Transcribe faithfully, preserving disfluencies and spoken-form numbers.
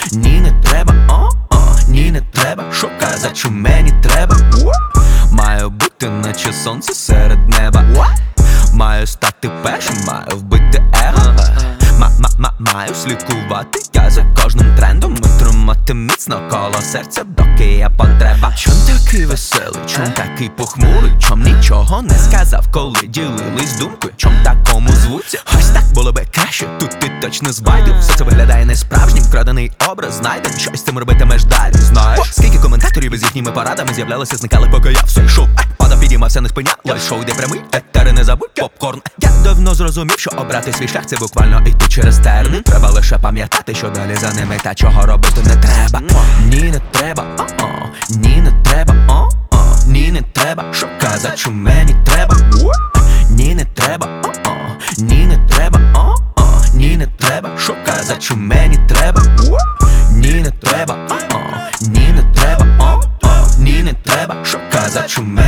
ні, не треба, о, о, ні, не треба, що казать, що мені треба. Маю бути, наче сонце серед неба. Маю стати першим, маю вбити его. Ма-ма-ма, маю слідкувати я за кожним трендом і тримати міцно коло серця, доки є потреба. Чом такий веселий, чом такий похмурий, чом нічого не сказав, коли ділились думкою, чом такому звуться? Ось так було би краще, тут ти точно збайдив. Все це виглядає несправжнім, вкрадений образ знайден. Щось з цим робитимеш далі, знаєш? Скільки коментаторів із їхніми порадами з'являлися, зникали, поки я все йшов. Падав, підіймався, не спинялось, шоу йде прямий, етери не забудь, попкорн. Я давно зрозумів, що обрати свій шлях — це буквально йти через терни. Треба лише пам'ятати, що далі за ними та чого робити не треба. Ні, не треба, о-о, ні, не треба, о-о, ні, не треба, що казать, що мені треба. Ні, не треба, о-о, ні, не треба, о-о, ні, не треба, що казать, що мені треба. Ні, не треба, о-о, ні, не треба, о-о, ні, не треба, що казать, що мені треба.